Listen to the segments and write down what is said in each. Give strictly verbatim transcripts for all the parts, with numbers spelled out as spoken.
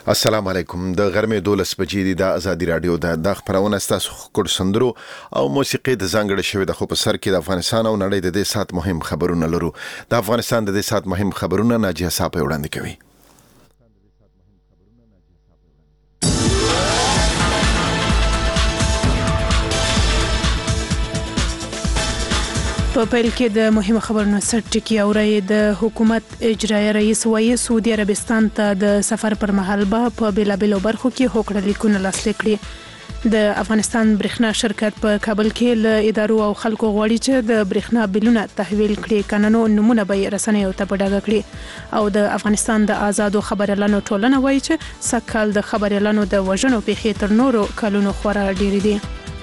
السلام علیکم. د غرمې دولس بجې دی د ازادي رادیو د د خبرونه ستاسو کوډ سندرو او موسیقي د ځانګړي شوی د خو په سر کې د افغانستان او نړۍ د دې سات مهم خبرونه لرو. د افغانستان د دې سات مهم خبرونه ناجیه صاحب وړاندې کوي. په پیل کې د مهمه خبرونو سرټکی اوري. د حکومت اجرایي رئیس وايي سعودي عربستان ته د سفر پر مهال به په بیلابیلو برخو کې هوکړه لیکونه لاسلیک کړي. د افغانستان برېښنا شرکت په کابل کې له ادارو او خلکو غواړي چې د برېښنا بلونه تحویل کړي، کننو نمونه به رسنیو ته په ډاګه کړي. او د افغانستان د آزادو خبريالانو ټولنه وايي چې سږکال د خبريالانو د وژنو پیښې تر نورو کلونو خورا ډېرې دي.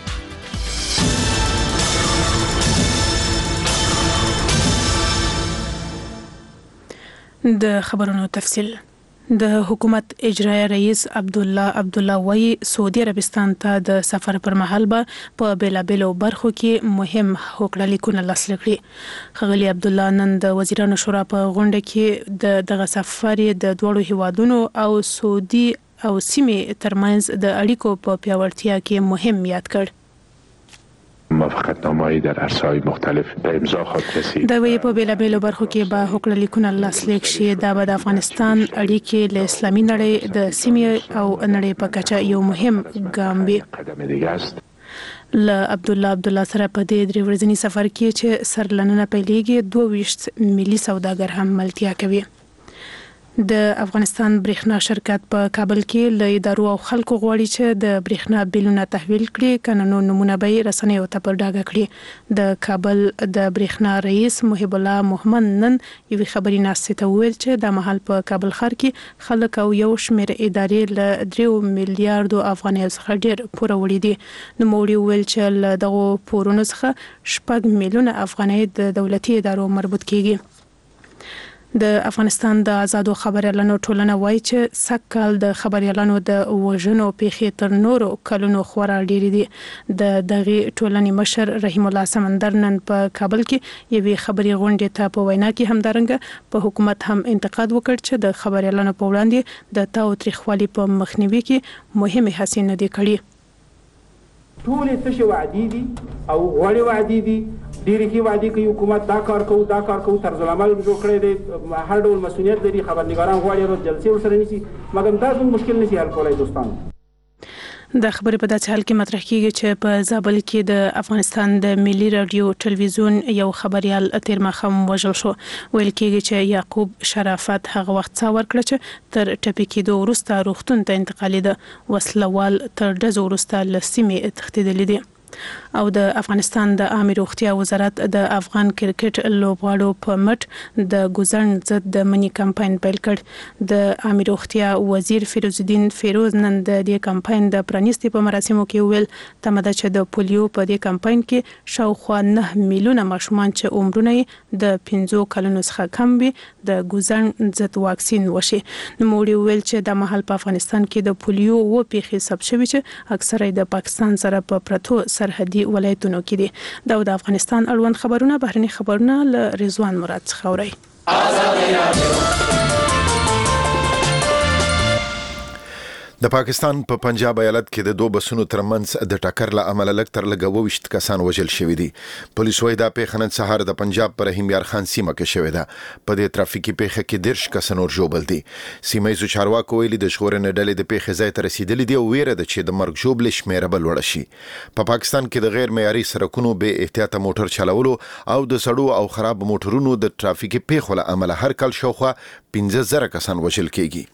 د خبرونو تفصیل. د حکومت اجرایي رئیس عبدالله عبدالله وايي سعودي عربستان ته د سفر پر مهال به په بیلابیلو برخو کې مهم هوکړه لیکونه لاسلیک کړي. ښاغلي عبدالله نن د وزیرانو شورا په غونډه کې د دغه سفر د دوړو هیوادونو او سعودي او سیمې ترمنځ د اړیکو په پیاوړتیا کې مهم یاد کړ. موافقتنامه‌ای در عرصه‌های مختلف به امضا خواهد رسید. د وی په بیلابیلو برخو کې به هوکړه لیکونه لاسلیک شي. دا به د افغانستان اړیکې له اسلامي نړۍ د سیمې او نړۍ په کچه یو مهم ګام وي. قدم دیگه است. له عبدالله عبدالله سره په دې درې ورځني سفر کې چې سرلننه پیلېږي دوه ویشت ملي سوداګر هم ملتیا کوي. د افغانستان برېښنا شرکت په کابل کې له ادارو او خلکو غواړي چې د برېښنا بلونه تحویل کړي، کننو نمونه به رسنیو ته په ډاګه کړي. د کابل د برېښنا رئیس محب الله محمد نن یوې خبري ناستې ته وویل چې د مهال په کابل ښار کې خلک او یو شمېر ادارې له دریو میلیارډو افغانیو څخه ډېر پوره وړي دي. نوموړي وویل چې له دغو پورونو څخه شپږ میلیونه افغانۍ د دولتي ادارو مربوط کیږي. د افغانستان د آزادو خبريالانو ټولنه وایي چې سږکال د خبريالانو د وژنو پیښې تر نورو کلونو خورا ډېرې دي. د دغه ټولنې مشر رحیم الله سمندر نن په کابل کې یوې خبري غونډې ته په وینا کې همدارنګه په حکومت هم انتقاد وکړ چې د خبريالانو په وړاندې د تاوتریخوالي په مخنیوي کې مهمه هڅې نه دي کړې. ټول څه وعدې دي او غوړې وعدې دي. ډېرې کې وعدې کوي حکومت دا کار کوو دا کار کوو، طرز العمل جوړ کړی دی، هر ډول مسؤلیت لري، خبرنګاران غواړي ورځ جلسې ورسره نیسي، مګر دا زموږ مشکل نشي حل کولی. دوستان د خبرې په داسې حال کې مطرح کیږي چې په زابل کې د افغانستان د ملي رادیو ټلویزیون یو خبريال تیر ماښام وژل شو. ویل کیږي چې یعقوب شرافت هغه وخت څا ورکړه چې تر ټپي کېدو وروسته روغتون ته انتقالېده. وسلوال تر ډزو وروسته له سیمې تښتېدلی دی. او د افغانستان د عامه روغتیا وزارت د افغان کرکټ لوبغاړو په مټ د ګوزن ضد د منی کمپاین پیل کړ. د عامه روغتیا وزیر فیروز الدین فیروز نن د دې کمپاین د پرانیستي په مراسمو کې ویل تمه ده چې د پولیو په دې کمپاین کې شاوخوا نه میلیونه ماشومان چې عمرونه د پنځو کلونو څخه کم وي د ګوزن ضد واکسین وشي. نوموړي ویل چې د مهال په افغانستان کې د پولیو و پیښې ثبت شوي چې اکثره د پاکستان سره په پرتو سرحدي ولایتونو کې دي. دا د افغانستان اړوند خبرونه بهرني خبرونه له رضوان مراد څخه اوري. د پاکستان په پنجاب ایالت کې د دوه بسونو ترمنځ د ټکر له امله لږ تر لږه اووه ویشت کسان وژل شوي دي. پولیس وايي دا پیښه نن سهار د پنجاب په رحیم یار خان سیمه کې شوې ده. په دې ترافیکي پیښه کې دېرش کسان نور ژوبل دي. سیمه ییزو چارواکو ویلي د ژغورنې ډلې د پیښې ځای ته رسیدلي دي او ویره ده چې د مرګ ژوبلې شمېره به لوړه شي. په پاکستان کې د غیر معیاري سړکونو بې احتیاطه موټر چلولو او د سړو او خراب موټرونو د ترافیکي پیښو له امله هر کال شاوخوا پنځه زره کسان وژل کېږي.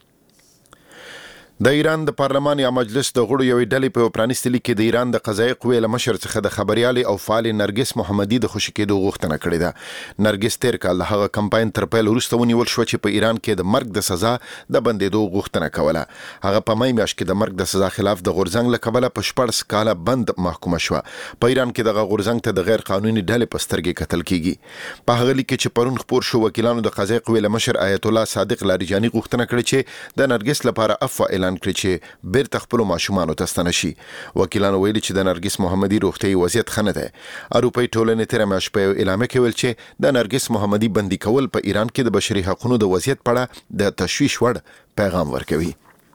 د ایران د پارلمان یا مجلس د غړو یوې ډلې په پرانیستي لیک کې د ایران د قضایي قوې له مشر څخه د خبريالې او فعال نرګس محمدي د خوشي کېدو غوښتنه کړې ده. نرګس تیر کال هغه کمپاین تر پیل وروسته ونیول شو چې په ایران کې د مرګ د سزا د بندېدو غوښتنه کوله. هغه په مې میاشت کې د مرګ د سزا خلاف د غورځنګ له کبله په شپږ کاله بند محکومه شو. په ایران کې د غورځنګ ته د غیر قانوني ډلې په سترګې کتل کیږي. په هغه لیک کې چې پرون خبر شو وکیلانو د قضایي قوې له مشر آیت الله صادق لاریجانی غوښتنه کړې چې د نرګس لپاره عفو اعلان کړي چې بیرته خپل ماشومانو ته ستنه شي. وکیلانو ویلي چې د نرګس محمدي روغتيایي وضعیت ښه نه دی. اروپایي ټولنې تېره میاشت په یو اعلامیه کې ویل چې د نرګس محمدي بندي کول په ایران کې د بشري حقوقو د وضعیت په اړه د تشویش وړ پیغام ورکوي.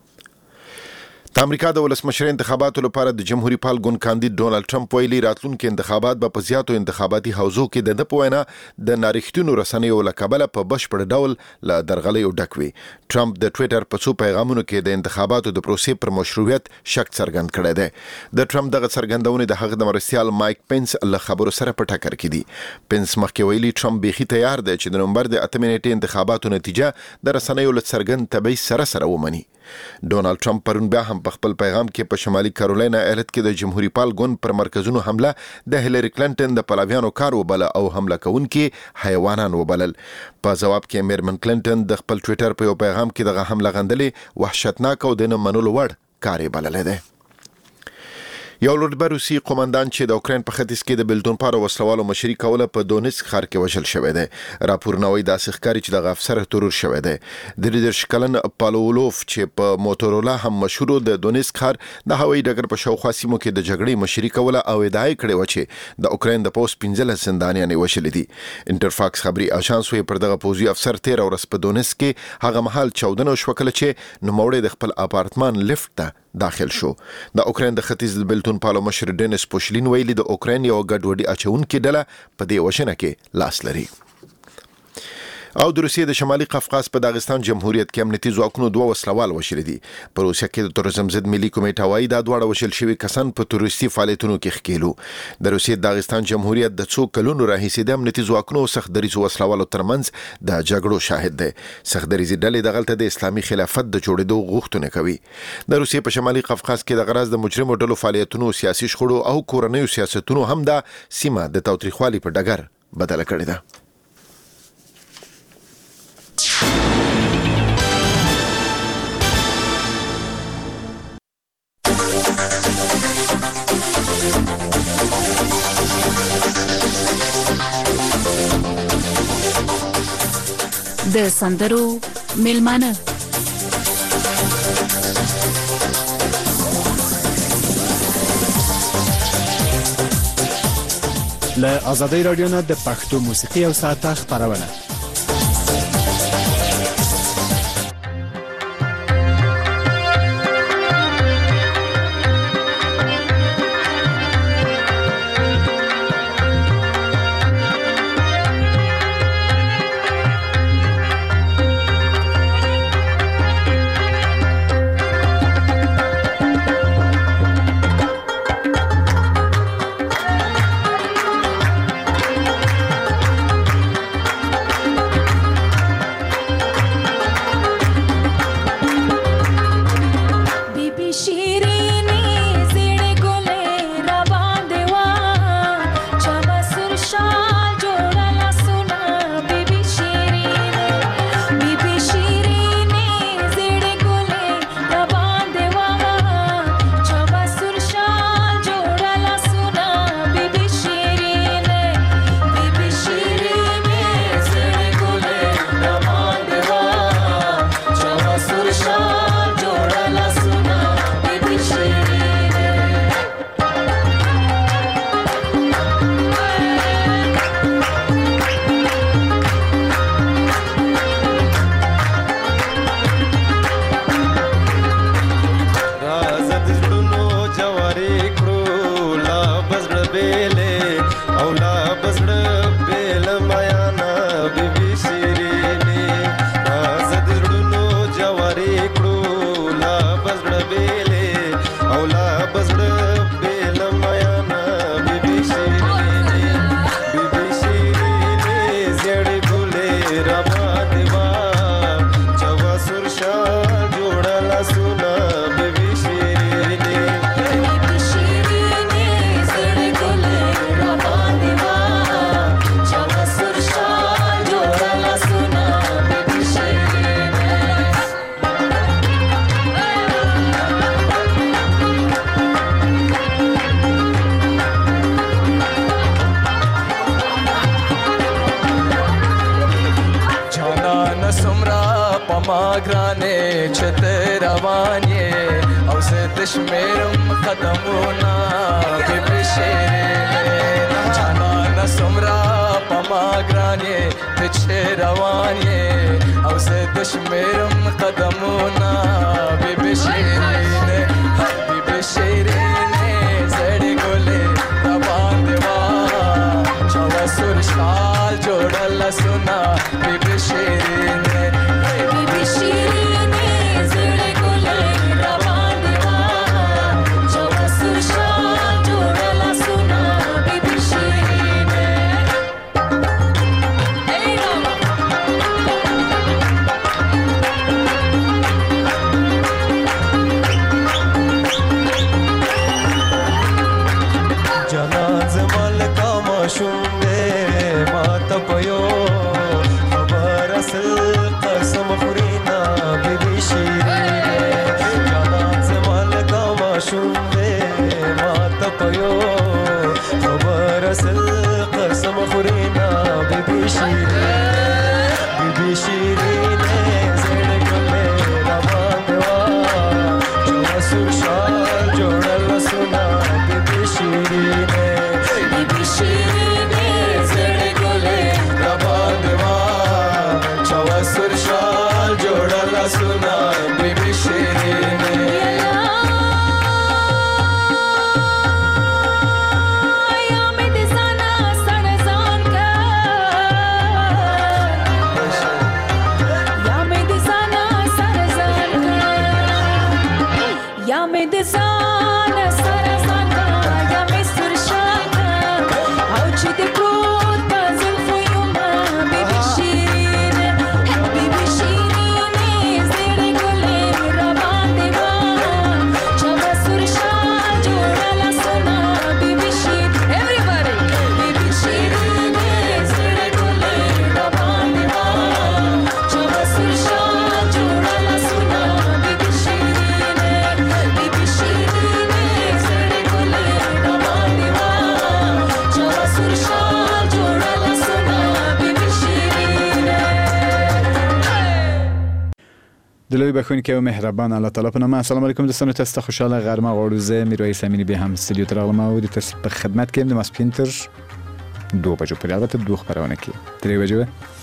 د امریکا د ولسمشر انتخاباتو لپاره د جمهوریت پال ګوند کاندید ډونالد ټرمپ ویلي راتلونکي انتخابات به په زیاتو انتخاباتي حوزو کې د د په وینا د نارښتونو رسنیو له کبله په بشپړ ډول له درغلیو ډک وي. ټرمپ د ټویټر په څو پیغامونو کې د انتخاباتو د پروسې پر مشروعیت شک څرګند کړی دی. د ټرمپ دغه څرګندونې د هغه د مرستیال مایک پینس له خبرو سره په ټکر کې دي. پینس مخکې ویلي ټرمپ بیخي تیار دی چې د نومبر د اتمې نیټې انتخاباتو نتیجه د رسنیو له څرګند تبعیض سره سره ومني. ډونالد ټرمپ پرون بیا هم په خپل پیغام کې په شمالي کارولینا ایالت کې د جمهوریت پال ګوند پر مرکزونو حمله د هیلری کلینټن د پلاویانو کار وبله او حمله کوونکي حیوانان وبلل. په جواب کې میرمن کلینټن د خپل ټویټر په یو پیغام کې دغه حمله غندلې وحشتناک او د نه منلو وړ کار بللې ده. یو لوړ روسي قومندان چې د اوکراین په ختیځ کې د بلدون پارو وسلوالو مشري کوله په دونیسک ښار کې وژل شوی دی. راپورونه وايي د ښکاری چې د افسر ترور شوی دی. د لیدر شکلن پالولوف چې په موټورولا هم مشهور د دونیسک ښار د هوایي ډګر په شاوخوا سیمو کې د جګړې مشري کوله او ادعا کړې و چې د اوکراین د پوس پنځه زندانیان وشل دي. انټرفاکس خبري اژانس وی پر دغه پوزي افسر تیر ورځ په دونیسک کې هغه محل چودنه شوکله چې نوموړی د خپل اپارتمان لفت ته داخل شو. د اوکراین د ختیځ د بلتون پالو مشر ډینس پوشلین ویلي د اوکراین یو ګډوډي اچونکې ډله په دې وشنه کې لاس لري. او د روسیې د شمالي قفقاز په داغستان جمهوریت کې امنیتي ځواکونو دوه وسلوال وشل دي. په روسیه کې د تروریزم ضد ملي کمیټه وايي دا دواړه وشل شوي کسان په تروریستي فعالیتونو کې ښکېلو. د روسیې د داغستان جمهوریت د څو کلونو راهیسې د امنیتي ځواکونو سخت دریځو وسلوالو ترمنځ د جګړو شاهد دی. سخت دریځي ډلې دغلته د اسلامي خلافت د جوړېدو غوښتنه کوي. د روسیې په شمالي قفقاز کې د غرض د مجرمو ډلو فعالیتونو سیاسي شخړو او کورنیو سیاستونو هم د سیمه د تاوتریخوالي په ډګر بدله کړې ده. د سندرو میلمانه له آزادۍ رادیو نه د پښتو موسیقي او ساعته خبرونه. ماگرانه چته روانیه او زدش میرم قدمونا ببشیره چانان سمرا پا ماگرانیه چته روانیه او زدش میرم قدمونا ببشیره مې د ځان سره ځان یا مې سر شاته او چې د پروت په زلفو یمه بیبي شیرینه بیبي شیرینه زړه ګلې را باندې وه چې به سر شاه جوړه لاسونه بیبي شیر everybody بیبي شیرینه زړه ګلې را باندې وه چې به سر شاه جوړه لاسونه بیبي شیرینه بیبي شیرینه زړه ګلې را باندې وه چې به سر شاه جوړه لاسونه بیبي شیرینه. دلوی بخونکي او مهربان الله تعالی په نامه. السلام علیکم دوستانو، تاسو ته خوشاله غرمه غواړو. زه میرویس امینی به هم استودیو ته راغلم او د تاسو په خدمت کې یم د ماسپښین تر دوه بجو پورې. البته دوه خبرونه کې درې بجو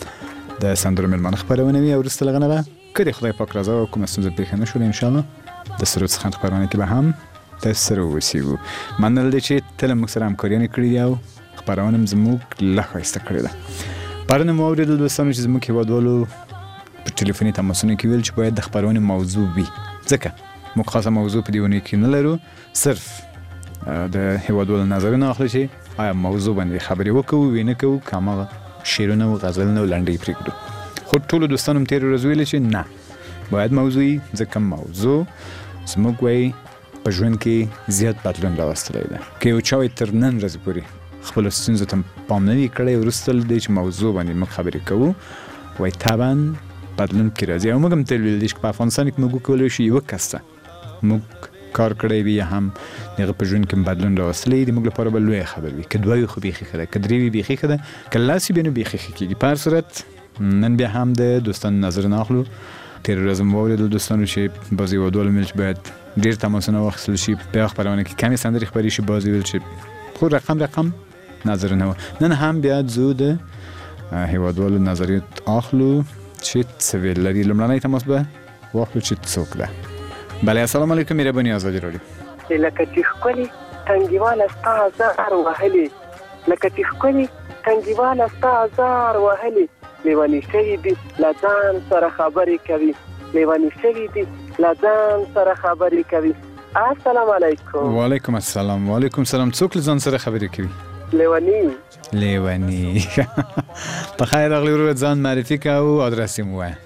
د سندرو مېلمانه خبرونه وي او وروسته له هغه نه به که د خدای پاک رضا او کومه ستونزه پېښه نه شوله انشاءالله د سرود څخه خبرونه کې به هم تاسو سره واوسېږو. مننه ده چې تل موږ سره همکاریانې کړې دي او خبرونه هم زموږ لا ښایسته کړې ده. پرون مو واورېدل دوستانو چې زموږ هېوادوالو په ټلیفوني تماسونو کې ویل چې باید د خبرونې موضوع وي، ځکه موږ خاصه موضوع په دې اونۍ کې نه لرو، صرف د هېوادوالو نظرونه اخلو چې آیا موضوع باندې خبرې وکړو وی نه کوو، که هماغه شعرونه او غزلونه او لنډۍ پرېږدو. خو ټولو دوستانو هم تېره ورځ ویلې چې نه باید موضوع وي، ځکه موضوع زموږ وایي په ژوند کې زیات بدلون راوستلی ده. که یو چا تر نن ورځې پورې خپلو ستونزو ته پام نه وي کړی، وروسته له دې چې موضوع باندې موږ خبرې کوو وایي طبعا بدلون کې راځي. او موږ هم تل ویل دي چې په افغانستان کې موږ وکولی شو یوه کس ته موږ کار کړی وي یا هم د هغه په ژوند کې بدلون راوستلی د موږ لپاره به لویه خبر وي. که دوه وي خو بیخي ښه ده، که درې وي بیخي ښه ده، که لس وي بیا نو بیخي ښه کېږي. په هر صورت نن بیا هم د دوستانو نظرونه اخلو. تېره ورځ مو واورېدل دوستانو چې بعضې هېوادوالو ویل چې باید ډېر تماسونه واخیستل شي، په هغه خپرونه کې کمې سندرې خپرې شي، بعضې ویل چې خو رقم رقم نظرونه وه. نن هم بیا ځو د هېوادوالو نظریات اخلو چې څه ویل لري. لومړنی تماس به واخلو چې څوک ده. بله السلام علیکم، مهرباني ازادي راډیو. لکه چې ښکلې تنګیواله ستا ازار وهلې لکه چې ښکلې تنګیواله ستا ازار وهلې لیوني شوي دي له ځان سره خبرې کوي لیوني شوي دي له ځان سره خبرې کوي. السلام علیکم. وعلیکم السلام. وعلیکم السلام. څوک له ځان سره خبرې کوي؟ لیوني لیوني. په خیر راغلی ورور، ځان معرفي که او ادرس یې مو ووایه.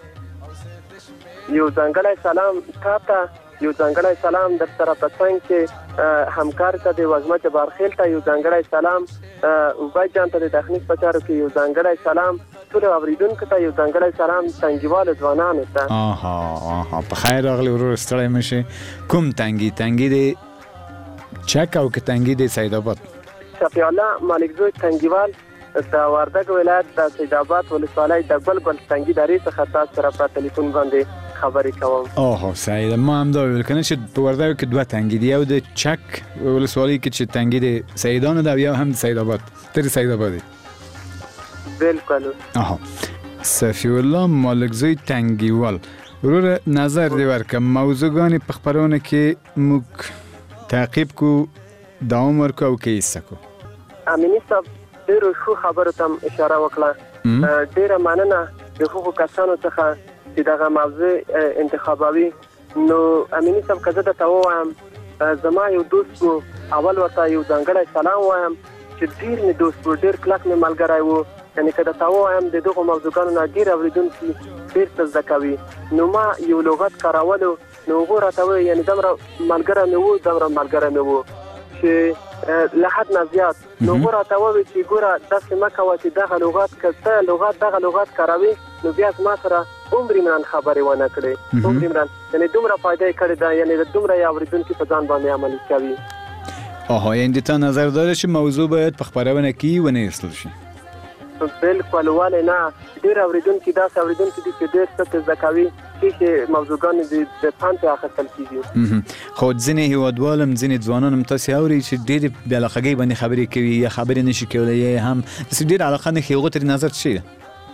یو ځانګړی سلام تا ته، یو ځانګړی سلام در سره په څنګ کې همکار ته د وږمه جبارخیل ته یو ځانګړی سلام، عبید جان ته د تخنیک په چارو کې یو ځانګړی سلام، ټولو اورېدونکو ته یو ځانګړی سلام، تنګیوالو ځوانانو ته. آها آها په خیر راغلی ورور، ستړی مه شې. کوم تنګي؟ تنګي د چک او که تنګي د سید آباد؟ شفیع الله مالکزوی تنګیوال د وردګ ولایت د سید آباد ولسوالۍ د ګل ګل تنګي درې څخه تاسو سره په ټلیفون باندې خبرې کوم. اوه سعید، ما هم دا ویل کنه چې په وردګ کې دوه تنګي دي، یو د چک ولسوالۍ کې چې تنګي د سیدانو ده، یو هم د سید آباد تر سید آباد دی. بالکل. آها شفیع الله مالکزوی تنګیوال، ورور نظر دی ورکړه. موضوعګانې په خپرونه کې موږ تعقیب کو، دوام ورکو او کې ایسته کو. امینی صاحب ډېرو ښو خبرو ته اشاره وکړه. ډېره مننه د هغو کسانو څخه چې دغه موضوع انتخابوي. نو امینی صاحب که زه درته ووایم زما یو دوست و، اول ورته یو ځانګړی سلام وایم چې ډېر مې دوست و، ډېر کلک مې ملګری و. یعنې که درته ووایم د دغو موضوعګانو نه ډېر اورېدونکي ډېر څه زده کوي. نو ما یو لغت کارولو، نو هغو راته وویل یعنې دومره ملګری مې و دومره ملګری مې و چې له حد نه زیات. نو هغو راته وویل چې ګوره داسې مه کوه چې دغه لغات که ته لغات دغه لغات کاروي نو بیا زما سره عمرمران خبرې ونه کړې. عمرمران یعنې دومره فایده یې کړې ده، یعنې دومره یې اورېدونکي په ځان باندې عملي کوي. آها یعنې تا نظر داره چې موضوع باید په خپرونه کې ونه ایستل شي؟ بالکل، ولې نه. ډېر اورېدونکي داسې اورېدونکي دي چې ډېر څه زده کوي چې موضوعګانې د پند پرې اخیستل کېږي. خو ځینې هېوادوال هم ځینې ځوانان هم تاسې اورئ چې ډېرې بې علاقګۍ باندې خبرې کوي یا خبرې نه شي کولی یا هم داسې ډېر علاقه نه ښي. هغو ته نظر څه ده؟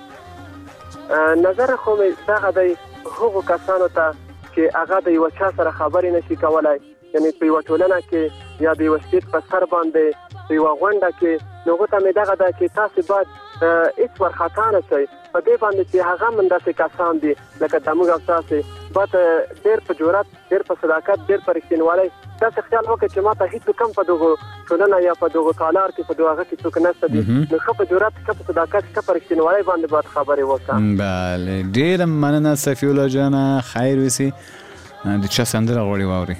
نظر خو مې دغه دی هغو کسانو ته چې هغه د یوه چا سره خبرې نه شي کولی، یعنې په یوه ټولنه کې یا د یوه سټیټ په سر باندې په یوه غونډه کې، نو هغو ته مې دغه ده چې تاسې باید هېڅ وارخطا نه شئ. په دې باندې چې هغه من داسې کسان دي لکه د موږ او تاسو بات ډېر په جرأت ډېر په صداقت ډېر په رښتینولۍ تاسو خیال وکړئ چې ماته هیڅ کم په دغه ټولنه یا په دغه تالار کې په دغه کې څوک نشته دي نو خو په جرأت کې په صداقت کې په رښتینولۍ باندې باید خبرې وکړم. بله ډېر مننه صفی الله جان خیر وسی د چا سندره غوړي واوري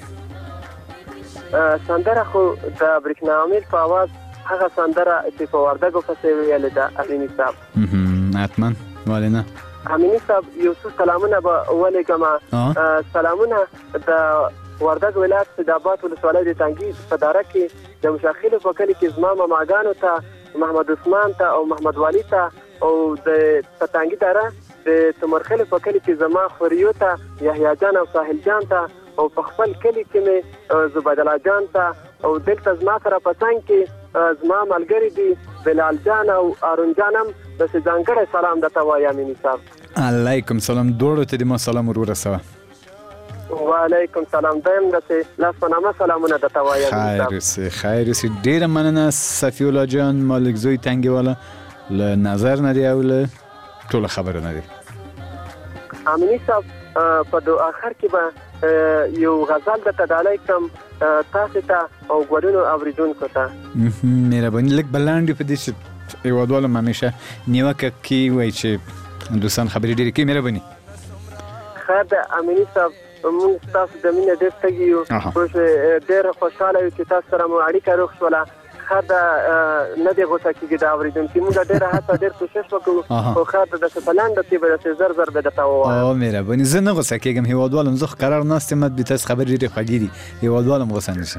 سندره خو د برېښنا امیر په आवाज هغه سندره چې په وردګو پسې ویل ده امینی صاحب حتما ولې نه امینی صاحب یو څو سلامونه به ولېږم سلامونه د وردګ ولایت سیدآباد ولسوالۍ د تنګي په دره کې د مشاخیلو په کلي کې زما ماماګانو ته محمد عثمان ته او محمد والی ته او د په تنګي دره د تمرخیلو په کلي کې زما خوریو ته یحیی جان او ساحل جان ته او په خپل کلي کې مې زبید الله جان ته او دلته زما سره په څنګ کې زما ملګري دي بلال جان او ارون جان هم داسې ځانګړی سلام درته وایم امیني صاحب. علیکم سلام دوړو ته دې ما سلام ور ورسوه. وعلیکم سلام دایم داسې لاس په نامه سلامونه درته وایم. خیر اوسې خیر اوسې ډېره مننه صفی الله جان مالک زوی تنګي والا له نظر نه دی او له ټوله خبره نه دی. امیني صاحب په دو آخر کې به یو غزل درته ډالۍ کړم تاسو ته او ګډونو اوریدونکو ته. مهرباني لږ بلاندې په دې چې هېوادوالو همیشه نیوکه کوي وایي چې دوستان خبرې ډېرې کوي مهرباني. خیر ده امیني صاحب موږ تاسو د مینې ډېر تږي یو اوس ډېر خوشحاله یو چې تاسو سره مو اړیکه روغ شوله. خیر ده نه دې غوسه کېږي د اورېدونکي موږ ډېره هڅه ډېر کوشش وکړو خو خیر ده داسې په لنډه کې به داسې زر زر به درته ووایم. او مهرباني زه نه غوسه کېږم هېوادوال هم زه خو قرار ناست یم د تاسو خبرې ډېرې خوږې دي هېوادوال هم غوسه نه شي.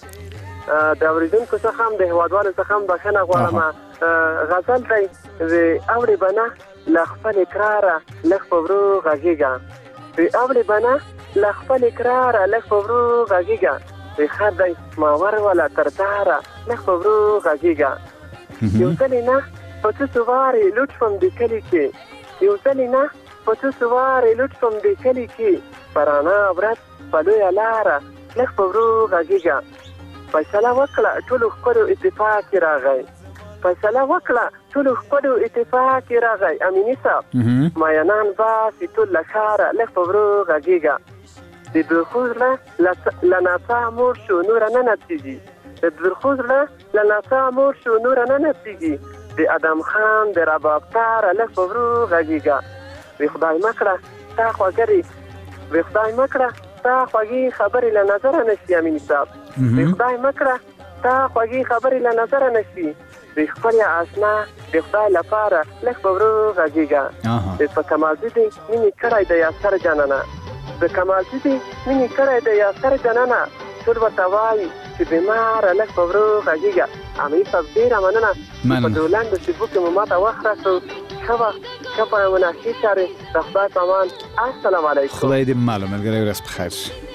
د اورېدونکو څخه هم د هېوادوالو څخه هم بښنه غواړم. غزل دی وی اورې به نه له خپل اقراره لږ په ورو غږېږه وی اورې به نه له خپل اقراره لږ په ورو غږېږه وی خیر دی ماور والا تر داره لږ په ورو غږېږه یو ځلې نه په څه سوارې لوټ شوم د کلي کې یو ځلې نه په څه سوارې لوټ شوم د کلي کې په رڼا ورځ په لویه لاره لږ په ورو غږېږه فیصله وکړه ټولو ښکلو اتفاق کې راغی فیصله وکړه ټولو ښکلو اتفاق کې راغی امیني صاحب مینان باسي ټول له ښاره لږ په ورو غږېږه د درخو زړه له ناڅا موړ شو نوره نه نڅېږي د درخو زړه له ناڅا موړ شو نوره نه نڅېږي د ادم خان د رباب تاره لږ په ورو غږېږه وی خدای مه کړه ستا خوږرې وی خدای مه کړه ستا خوږې خبرې له نظره نه شي امیني صاحب وی خدای مه کړه ستا خوږې خبرې له نظره نه شي وی خپل آشنا د خدای لپاره لږ په ورو غږېږه د په کمالزي دې مینې کړی د یاسر جانانه د کمالزي دې مینې کړی د یاسر جانانه ټول ورته وایي چې بیماره لږ په ورو غږېږه امیني صاحب ډېره مننه په دغو لنډو شېبو کې مو ماته وخت راسو ښه وخت ښه په مناسب چارې د خدای په امان السلام علیکم. خدای دې مالو ملګری ورځ په خیر شي.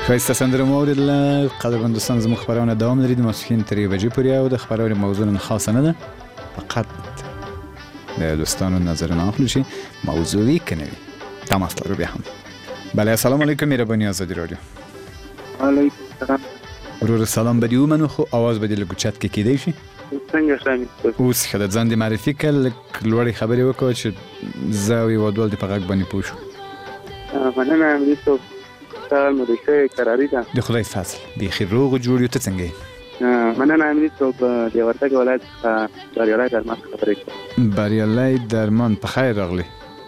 ښایسته سندره مو واورېدله. قدرمن دوستان زموږ خپرونه دوام لري د ماسپښین تر یوې بجې پورې او د خپرونې موضوع نن خاصه نه ده، فقط د دوستانو نظرونه اخلو چې موضوع وي که نه وي. تماس لرو بیا هم. بله السلام علیکم مهرباني آزادي رادیو. علیکم السلام. ورور سلام به دې ومنو خو اواز به دې لږ اوچت کې کیدی شي. څنګه شامل اوس ښه ده، ځان دې معرفي کړه، لږ لوړې خبرې وکړه چې زه او هېوادوال دې په غږ باندې پوه شو. مننه امیر صاحب، ستا مدرسه قراري ده. د خدای فضل بیخي روغ جوړ یو. ته څنګه یې؟ مننه امیر صاحب، د وردګ ولایت څخه بریالی درمان خبرې کوم. بریالی درمان، په خیر راغلی.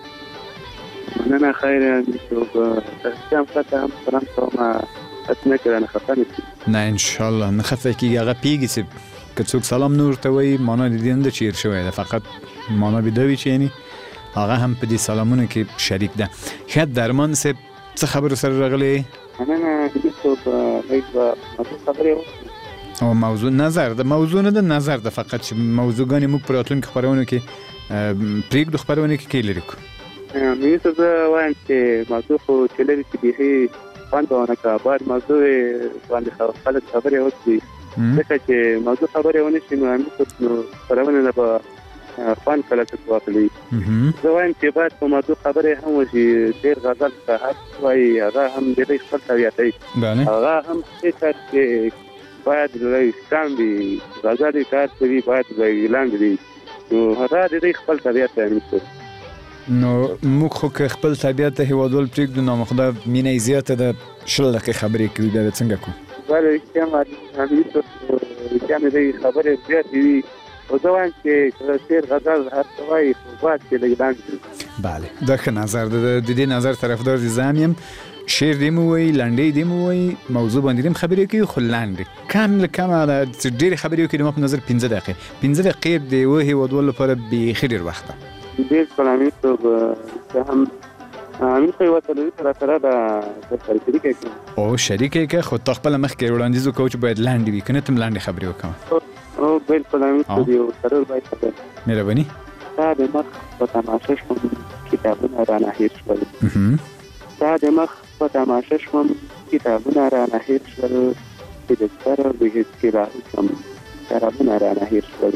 مننه خیر امیر صاحب، تاسو هم فتح هم سلام کوم، اتنه کړه نه خفه نه نه انشاءالله نه خفه کېږي. هغه پیږي چې که څوک سلام نور ته وایي معنا د دې نه ده چې هېر شوی ده، فقط معنا به دا وي چې یعنې هغه هم په دې سلامونو کې شریک ده. ښه درمان صاحب څه خبرو سره راغلی؟ مننه امیر صاحب، موضوع خبرې وکړو. او موضوع نظر ده، موضوع نه ده نظر ده، فقط چې موضوعګانې موږ په راتلونکي خپرونو کې پرېږدو، خپرونې کې کې لرې کړو. امیر صاحب زه وایم چې موضوع خو چې لري چې بیخي خوند به ونه کړه، باید موضوع باندې خلک خبرې وکړي، ځکه چې موضوع خبرې ونه شي نو امیر صاحب نو خپرونه نه به خوند کله څه واخلي. زه وایم چې باید په موضوع خبرې هم وشي. ډېر غزل که هر څه وایي هغه هم د دوی خپل طبیعت دی، هغه هم څه کار چې باید لږ کم وي، غزل یې کار کوي باید لږ لاندې وي، نو هغه د دوی خپل طبیعت دی امیر صاحب. نو موږ خو که خپل طبیعت ته هېوادوال پرېږدو نو نامخدا مینه یې زیاته ده، شل دقیقې خبرې کوي، بیا به څنګه کوو؟ بله رښتیا امیر صاحب، رښتیا مې دوی خبرې زیاتې وي، او زه وایم چې شعر غزل هر څه وایي خو باید چې لږ لاندې وي. بله دا ښه نظر ده، د دې نظر طرفدار زه هم یم. شعر دې مو وایي، لنډۍ دې مو وایي، موضوع باندې دې هم خبرې کوي خو لنډې، کم له کمه چې ډېرې خبرې وکړي ما په نظر پنځه دقیقې پنځه دقیقې د یوه هېوادوال لپاره بیخي ډېر وخت ده. ډېر ښه امیر صاحب، زه هم امیر صاحب یوه څلوېښت را سره ده درسره شریکه کړم. او شریکه یې کړه، خو تا خپله مخکې وړاندیز وکړو چې باید لنډې وي، که نه ته هم لنډې خبرې وکړه. او بالکل امیر صاحب، یو ضرور باید خبر. مهرباني. ستا د مخ په تماشه شوم کتابونه رانه هېر شول، ستا د مخ په تماشه شوم کتابونه رانه هېر شول، چې د سر د هېڅ کې راوځم شرابونه رانه هېر شول.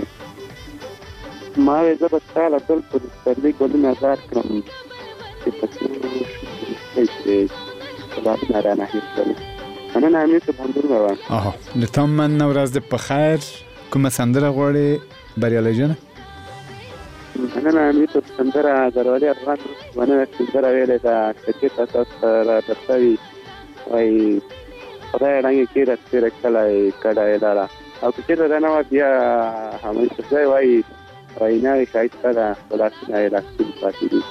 ما وې زه به ستا له دل په پسرلي ګلونه ځار کړم، چې په سرو شي ګلابونه رانه هېر شول. مننه امیر صاحب، همدومره وایم. آها له تا مننه، ورځ دې په خیر. کومه سندره غواړې بریالی جانه؟ مننه امیر صاحب، سندره درولي افغان مننه سندره ویلې ده چې چېرته تاسو سره درته وي وایي خدای ړنګې کېږده تېره کلی کډه یې لاره، او که چېرته دا نه وه بیا حمید صاحب وایي وینا یې ښایسته ده خو لاسونه یې لاسونه پاتې دي.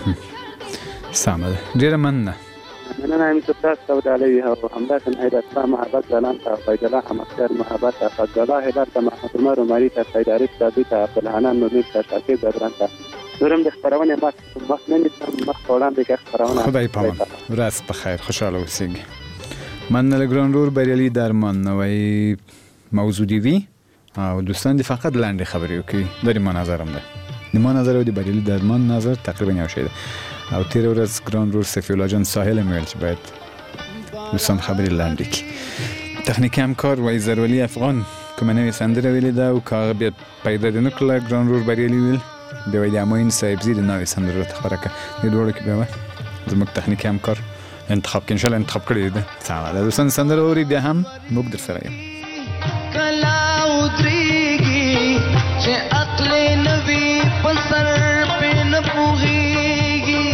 سمه ده، ډېره مننه. مننه امیر صاحب، تاسو ته ودالۍ وي او همداسې حیدرشاه محبت ځلان ته عبیدالله حمدکر محبت ته فضلالله هلال ته محمد عمر عمري ته سیدعارف صابي ته عبدالحنان نورني ته شاکر بدران ته نور هم د خپرونې مخ نه نیسم، مخ په وړاندې کې خپرونه. خدای پامان، ورځ په خیر، خوشحاله اوسېږي. مننه له ګران ورور بریالي درمان. نوی موضوع دې وي او دوستان دې فقط لنډې خبرې وکړي، دا د ما نظر هم ده. د ما نظر او د بریالي درمان نظر تقریبا یو شی ده. او تیره ورځ ګران ورور صفی الله جان ساحل هم ویل چې باید دوستان خبرې لنډې کړي. تخنیکي همکار وایي زرولي افغان کومه نوې سندره ویلې ده او که هغه بیا پیدا دې نه کړله ګران ورور بریالي ویل، بیا وایي د اماین صاحبزي د نوې سندره راته خپره کړه. دې دواړو کې بیا زموږ تخنیکي همکار انتخاب کې انشاءالله انتخاب کړی ده. سمه ده دوستان، سندره اوري بیا هم موږ در سره یم. کلا ودرېږي چې عقل نه وي په سر پې نه پوهېږي،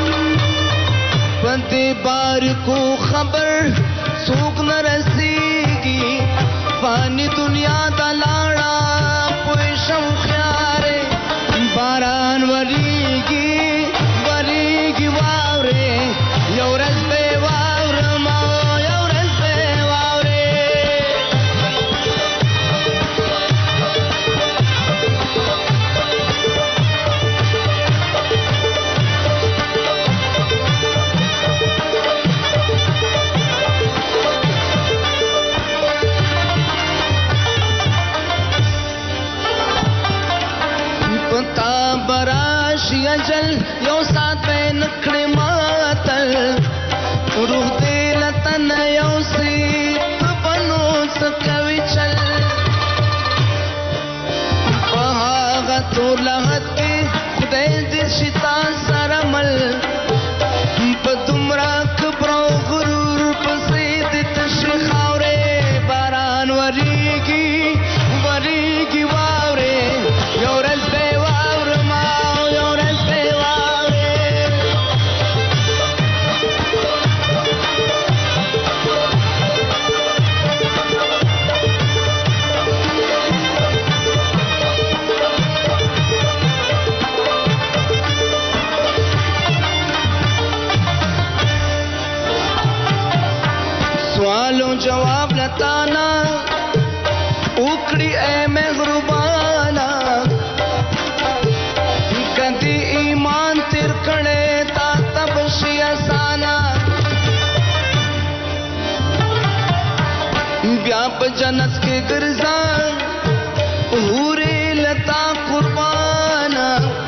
په دې بار کو خبر څوک نه رسېږي، فاني دنیا ته لاړه پوه شم خیارې باران ورېږي ورېږي واورې یو ورځ به واورم او یو ورځ به واورې. پتا براشي اجل یو سات به نکړې ماتل روح دې لته نه یو سي بنو سکوي چل په هغه تور لغت کې خدای دې شتا سره مل په دومره کبر او غرور پسې دې تشي خاورې باران وریږي وریږي واورې یو ورځ به واوره ما یو ورځ به واورې سوالو جواب لتانا اکڑی اے مہربانا کدی ایمان تیر کڑے تا تب شی آسانا بیا په جنت کې ګرځان حورې لتا قربانا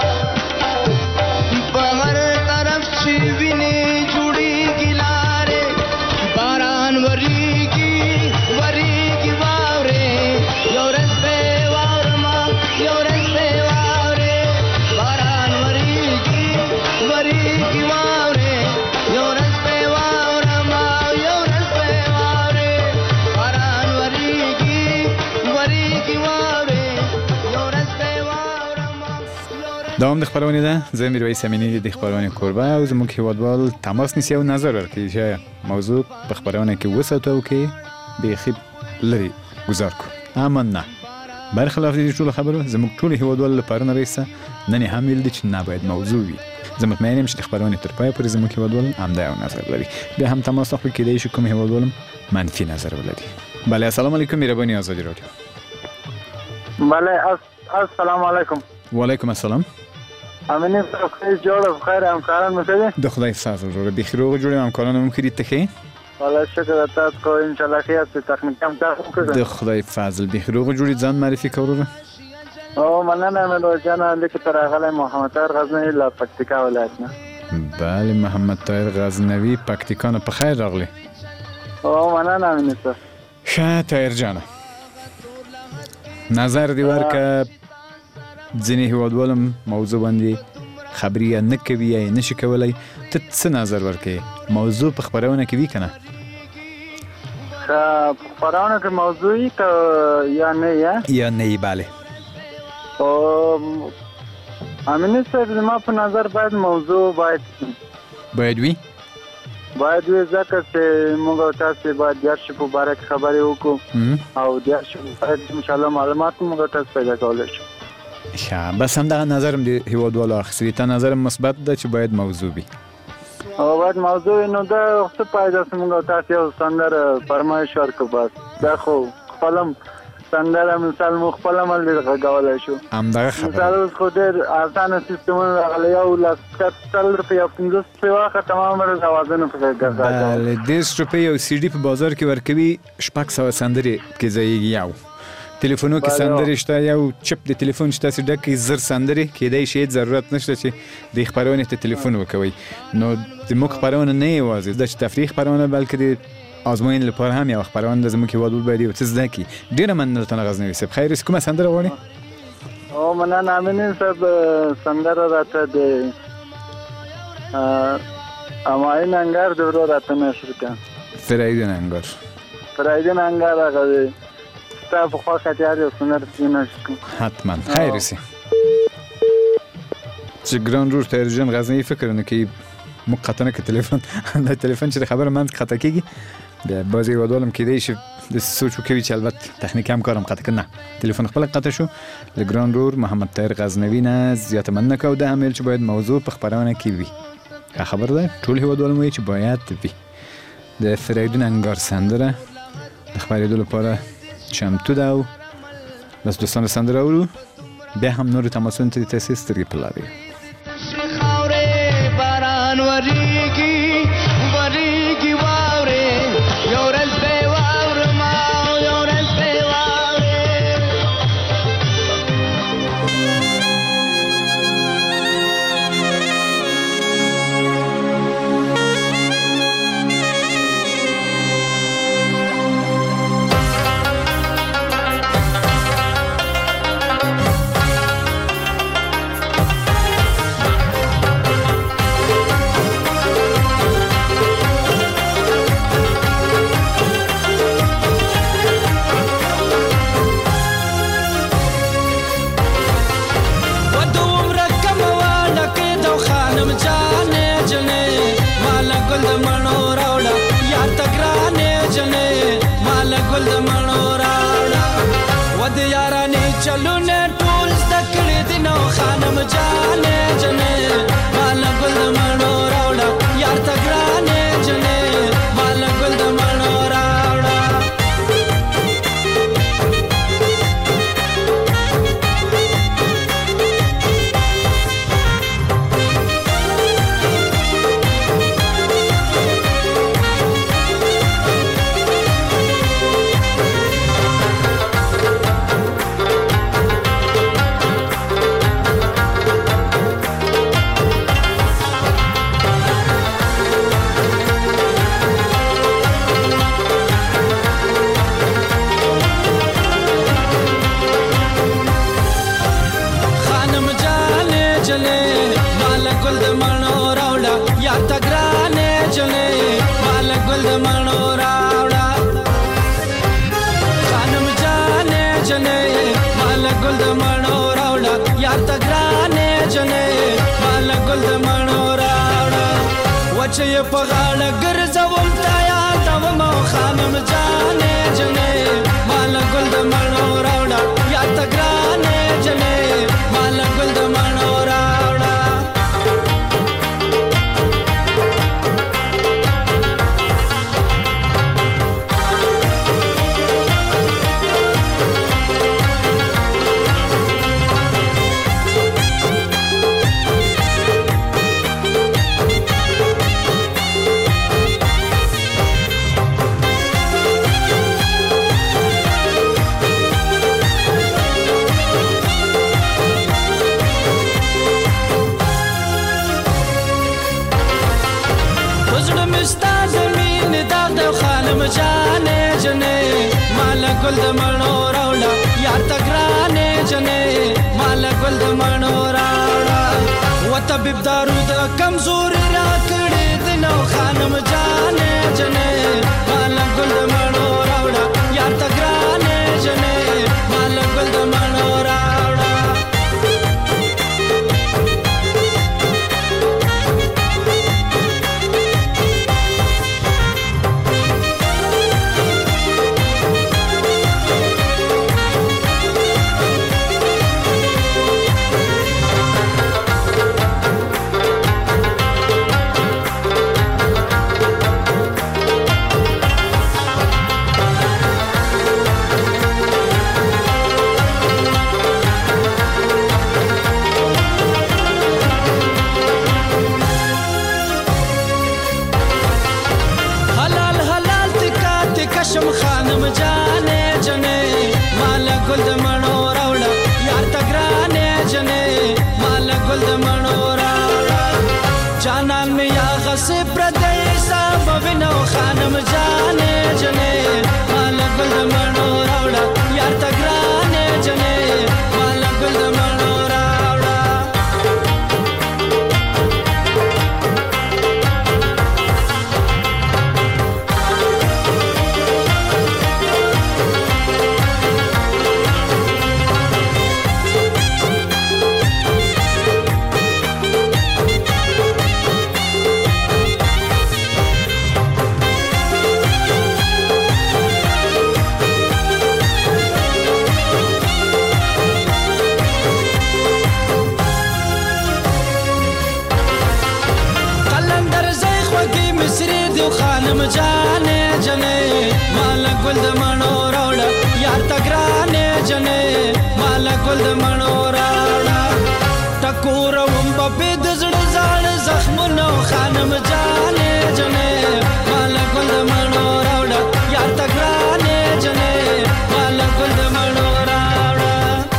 په هر طرف چې ویني جوړیږي لارې باران وریږي وریږي واورې یو ورځ به واورما یو ورځ به واورې باران وریږي وریږي واورې یو ورځ به واورما یو ورځ به واورې باران وریږي وریږي واورې یو ورځ به واورما دوام د خبرونه ده زه میرویس امینی د خبرونه کوربه او زموږ هیوادوال تماس نیسي او نظر ورکړي چې موضوع په خبرونه کې وساتو او کې بیخي لري گزار کو اما نه برخلاف دې ټول خبرو زموږ ټول هیوادوال لپاره نه رسه نه نه هم ویل دي چې نه باید موضوع وي زه مطمئن یم چې خبرونه تر پای پورې زموږ هیوادوال همدا یو نظر لري بیا هم تماس خپل کېدای شي کوم هیوادوال منفي نظر ولري بله السلام علیکم مهرباني آزادی رادیو بله السلام علیکم وعلیکم السلام امینی صاحب خیلی جوړ خیر همکاران مو څه د خدای ساتل جوړ به خیروغ جوړ همکاران مو کړی ته کې والله شکر تاسو کو ان شاء الله خیر ته تخنیک هم تاسو کوئ د خدای فضل به خیروغ جوړ ځان معرفي کوو او مننه مې روزانه لیک تر غلې محمد طاهر غزنوی لا پکتیکا ولایت نه بله محمد طاهر غزنوی پکتیکا نه په خیر راغلی او مننه امینی صاحب ښه طاهر جانه نظر دی ورکه ځینې هیوادوالم موضوع باندې خبرې نه کوي یا نه شي کولی ته څه نظر ورکوې موضوع په خبرونه کې وي که نه په خبرونه کې موضوعي که یا نه یا یا نه یې بله او امینی صاحب زما په نظر باید موضوع باید باید وي باید وي ځکه چې موږ او تاسې باید دیارشي په باره کې خبرې وکړو او دیارشي په باره کې انشاءالله معلومات موږ او تاسې پیدا کولی شو ښه بس همدغه نظرم د هیوادوالو اخیستلی تا نظرم مثبت ده چې باید موضوع وي او باید موضوع وي نو دا څه فایده چې موږ او تاسې یو سندره فرمایش ورکړو بس دا خو خپله سندره مثال مو خپله هم غږولی شو همدغه خبره مثال اوس خو ډېر اسانه سیستمونه راغلی یو لس سل روپۍ او پنځوس روپۍ واخله تمام عمر اوازونه پکې غږ بله دېرش روپۍ یو سی ډي په بازار کې ورکوي شپږ سوه سندرې کې ځایږي یو تلیفونو کې سندرې شته یو چپ د تلیفون شته چې ډک زر سندرې کېدای شي ضرورت نشته چې د خبرونه ته تلیفون وکوي نو زموږ خبرونه نه یوازې د تفریح خبرونه بلکې د آزموین لپاره هم یو خبرونه د زموږ هیوادوال باید یو څه زده کړي ډېره مننه درته غزنوي صاحب خیر اوس کومه سندره غواړې او مننه امیني صاحب سندره راته د اماین انګار د ورو راته نشر کړه فریدون انګار فریدون انګار هغه تا په خوا کتیار یو سنر نشر کړه حتما خیر اوسې چې ګران رور طاهر جان غزنوي فکر نه کوي موږ قطع نه کړو تلیفون دا تلیفون چې د خبره منځ کې قطع کېږي بیا بعضې هیوادوال هم کېدای شي داسې سوچ وکوي چې البته تخنیکي همکار هم قطع کړ نه تلیفون خپله قطع شو له ګران رور محمد طاهر غزنوي نه زیاته مننه کوو دا هم ویل چې باید موضوع په خپرونه کې وي ښه خبر ده ټول هیوادوال مو وایي چې باید وي د فریدون انګار سندره د خپرېدو لپاره چمتو ده او بس دوستان سندره اورو بیا هم نورو تماسونو ته د تاسې سترګې په لاره باران وریږي وریږي واورې یو ورځ به واورما یو ورځ به واورې ګرانې جنې مال ګل د مڼو راوړه وچې په غاړه ګرځوم تا یادوم او خانم جانې جنې مال ګل د مڼو راوړه یا ته ګرانې جنې مال ګل د مڼو راوړه جانې جنې مال ګل د مڼو راوړه یا ته ګرانې جنې مال ګل د مڼو راوړه و طبيب دارو د کمزوري راکړې د نو خانم جانې جنې مال ګل د مڼو راوړه یا ته ګرانې جنې مال ګل د مڼو راوړه خانم جانې جنې مال ګل د مڼو راوړه یار ته ګرانې جنې مال ګل د مڼو راوړه خانم جانې جنې مال ګل د مڼو راوړه یار ته ګرانې جنې مال ګل د مڼو راوړه ټکوروم په د زړه زاړه زخمونو خانم جانې جنې مال ګل د مڼو راوړه یار ته ګرانې جنې مال ګل د مڼو راوړه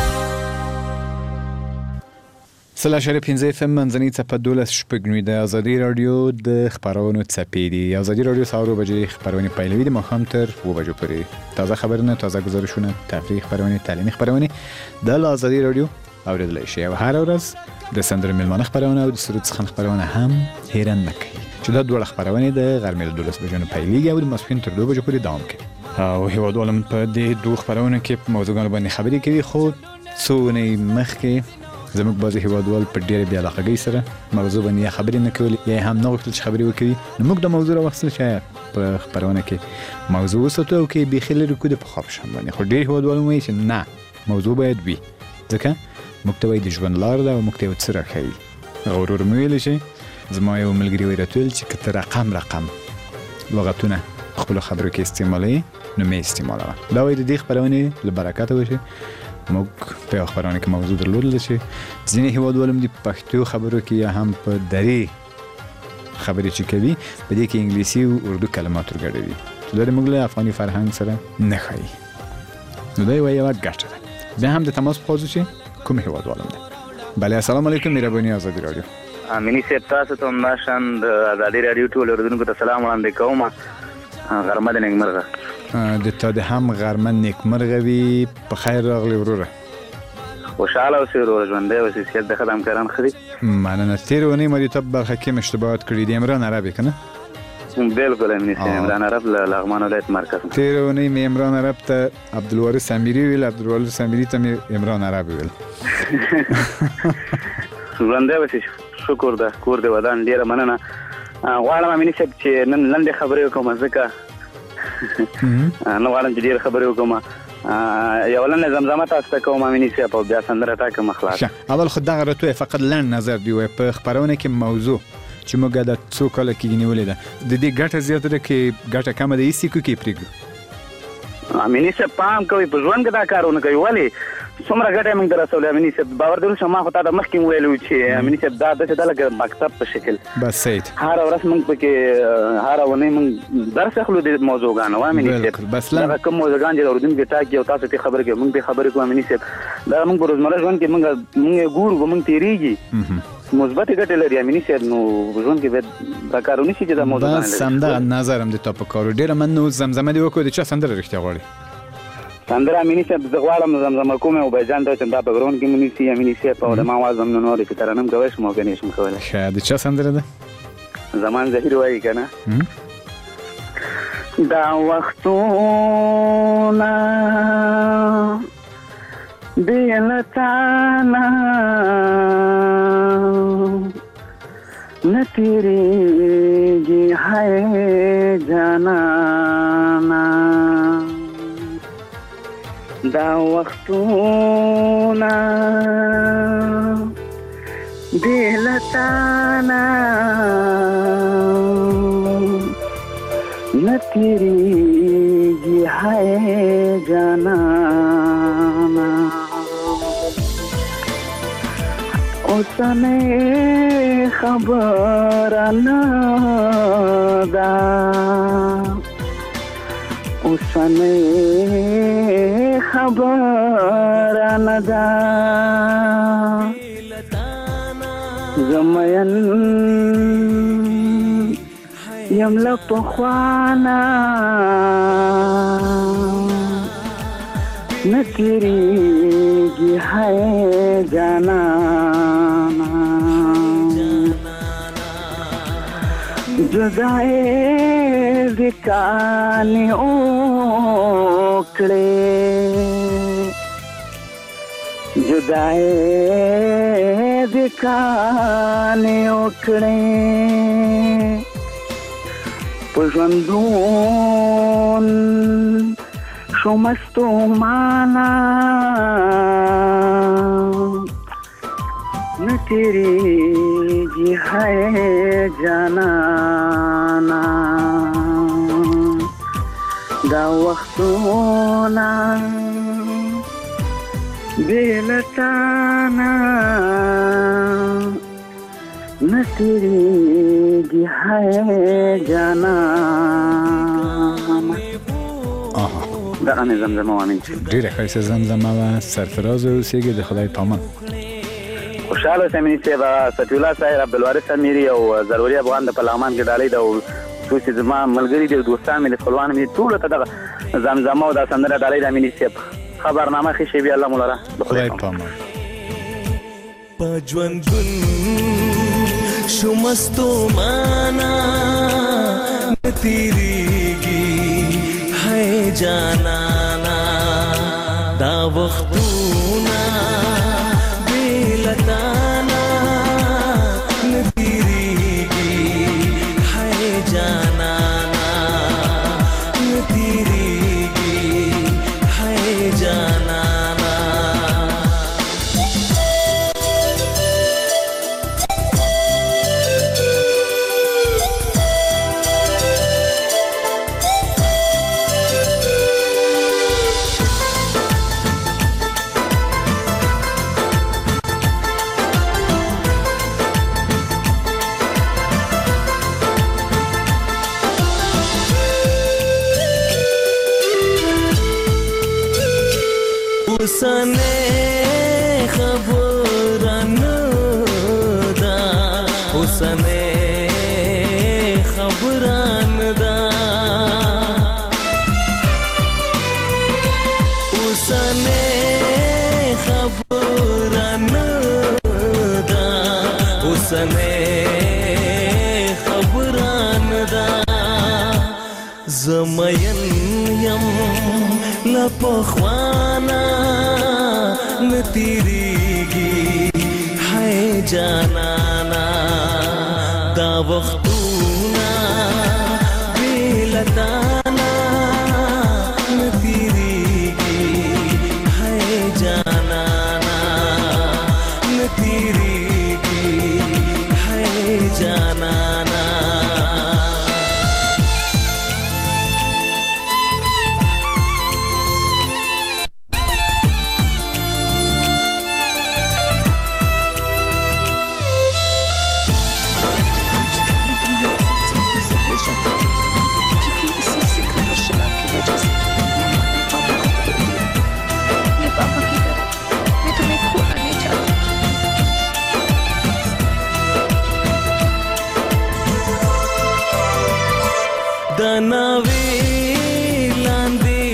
سلا شریف پنځه اف ام منځنۍ څپه دولس شپږ نوي د ازادي رادیو د خبرونو څپې دي. ازادي رادیو سهار بجې خبرونه پیلوي د ماښام تر اوه بجو پورې. تازه خبرونه، تازه گزارشونه، تفریح خبرونه، تعلیمي خبرونه د ازادي رادیو اوریدلای شي. او هر ورځ د سندرو میلمانه خبرونه او د سرود څخه خبرونه هم هیرن نکړي چې دا ډول خبرونه د غرمې له دولس بجو نه پیلېږي او د ماسپښین تر دوه بجو پورې دوام کوي. او هیوادوالم په دې دوه خبرونه کې په موضوعګانو باندې خبرې کوي. خو څو ونې مخکې زموږ بعضې هیوادوال په ډېرې بې علاقګۍ سره موضوع باندې یا خبرې نه کولې یا هم نه غوښتل چې خبرې وکړي. نو موږ د موضوع راواخیستل چې په خبرونه کې موضوع وساتو او کې بیخي لرې کړو د پخوا په شان باندې. خو ډېر هیوادوال وایي چې نه، موضوع باید وي، ځکه موږ ته وایي د ژوند لار ده او موږ ته یو څه راښیي. غرور مې ویلی چې زما یو ملګري وایي راته چې که ته رقم رقم لغتونه په خپلو خبرو کې استعمالوي نو مې استعمالوه. دا وایي د دې خبرونې له برکته وشي موږ په خبرونه کې موضوع درلودل چې ځینې هیوادوالم د پښتو خبرو کې یا هم په دري خبرې چې کوي په دې کې انګلیسي او اردو کلمات ورګډوي چې دا موږ له افغاني فرهنګ سره نه ښایي. نو دا یوه یوه ګټه ده. بیا هم د تماس په خواځو چې کوم هیوادوالم ده. بله، السلام علیکم. مهرباني ازادي رادیو. امینی صاحب، تاسو ته هم دا شان د ازادي رادیو ټول اردوونکو ته سلام وړاندې کوم. غرمه د نیکمرغه. د تا د هم غرمه نیکمرغه وي. په خیر راغلی وروره. خوشحاله اوسئ وروره، ژوندی اوسئ، صحت د ښه همکاران ښه دي. مننه. تېرې اونۍ ما د تا په برخه کې اشتباهات کړي دي. عمران عربي که نه؟ بالکل امین سي عمران عرب له لغمان ولایت مرکز. تیر اونۍ مې عمران عرب ته عبدالوارث امیري ویل، عبدالوارث امیري ته مې عمران عرب ویل. ژوندی اوسې، شکر ده، کور دې ودان. ډېره مننه. غواړم امیني صاحب چې نن لنډې خبرې وکړم، ځکه نه غواړم چې ډېرې خبرې وکړم. یو لنډه زمزمه تاسو ته کوم امیني صاحب، او بیا سندره ټاکم خلاص. اول خو دغه راته فقط لنډ نظر دی وای په خبرونه کې موضوع چې موږ د څو کال کې نیولې ده، د دې ګټه زیاته ده کې ګټه کمه ده، هیڅ کو کې پرېږدو. امیني صاحب پام کوي په ژوند کې دا کارونه کوي، ولې څومره ګټه موږ ته رسولې. امیني صاحب باور درو شم، ما خو تا د مخکې ویلو چې امیني صاحب دا داسې ده لکه مکتب په شکل. بس صحیح. هر ورځ موږ پکې هر اونۍ موږ درس اخلو د موضوعګانو. امیني صاحب بس لنډ کوم موضوعګان چې اورېدونکي ټاکي او تاسو ته خبرې کوي، موږ به خبرې کوو. امیني صاحب دا موږ په روزمره ژوند کې موږ موږ ګورو، موږ تیریږي، مثبت ګټه لري. امیني صاحب نو ژوند کې به دا کارونه شي چې دا موضوعګان لري. بس همدا نظر هم د تا په کارو. ډېره مننه. زمزمه دې وکړو، د چا سندره رښتیا غواړي؟ سندره امیني صاحب زه غواړم زمزمه کوم او بیجان ته چې دا بیکګراوند کې مونږ سي امیني صاحب او د ما आवाज هم نور کې ترانم کوي شم او کني شم کوله. ښه، د چا سندره ده؟ زمان زهیر وایي کنه. دا وختونه بیلتانا نتیریږي هاي جانانا، دا وختونه بیلتانا نتیریږي هاي جانانا، اوسنه خبره نه ده، اوسنه خبره نه ده، زمین یم له پخوانه نه تیریږي هاي جانانا، جدای وکانې وکړې، جدای وکانې وکړې، په ژوندون شومستو مانا نتیریږي هاي جانانا، دا وختونه بیلتانا نتیریږي هاي جانانا. دا انې زمزمه وامین ډېره ښایسته زمزمه وه. سرفراز اوسېږي، د خدای پامان. خوشحاله اوسئ امیني صاحب. سفي الله صاحب، عبدالوارث امیري او ضروري افغان د پارلمان کې ډالۍ ده، او څو چې زما ملګري دي، دوستان مې، خپلوان مې، ټولو ته دغه زمزمه او دا سندره ډالۍ ده. امیني صاحب خبرنامه ښه شي، بیا الله مو لره. خدای پامان. په ژوندون شومستو مانا تیریږي هاي جانانا، دا وختونه بیلتانا نتیریږي هاي جانانا، نتیریږي هاي جانانا. اوسنه خبره نه ده، اوسنه خبره نه ده، اوسنه خبره نه ده، اوسنه خبره نه ده، زمین یم لپخوانا نتیریگی ہے جانانا دا وختونا بیلتانا نتیریگی ہے جانانا نتیریگی ہے جانانا دناوی لاندی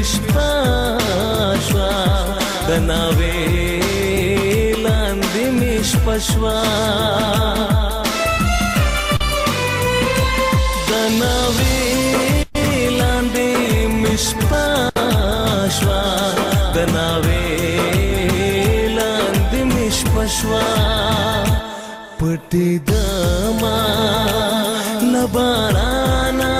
مشپاشوا دناوی لاندی مشپاشوا دناوی لاندی مشپاشوا دناوی لاندی مشپاشوا پټی دما لبارانا